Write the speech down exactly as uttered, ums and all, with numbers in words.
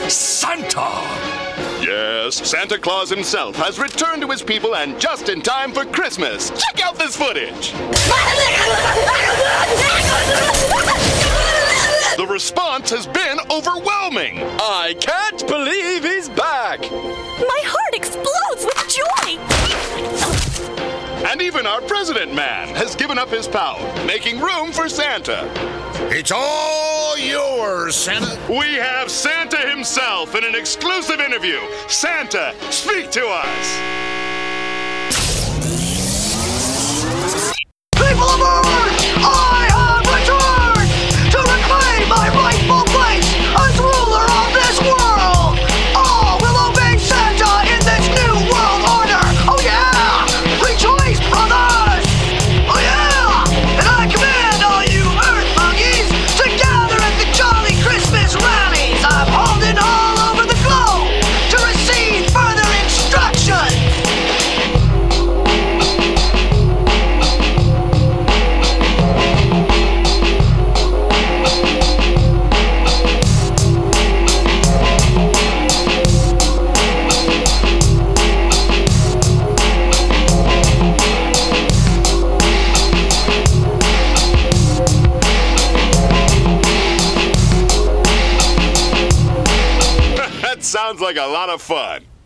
Santa! Yes, Santa Claus himself has returned to his people and just in time for Christmas. Check out this footage! The response has been overwhelming. I can't believe he's back! My heart explodes with joy! And even our president man has given up his power, making room for Santa. It's all yours, Santa. We have Santa himself in an exclusive interview. Santa, speak to us. People of Earth, I have returned to reclaim my rightful place as ruler of this world. All will obey Santa in this new world order. Oh yeah! Rejoice, brothers! Oh yeah! And I command all you Earth monkeys to gather at the jolly Christmas rallies I'm holding all over the globe to receive further instructions. That sounds like a lot of fun.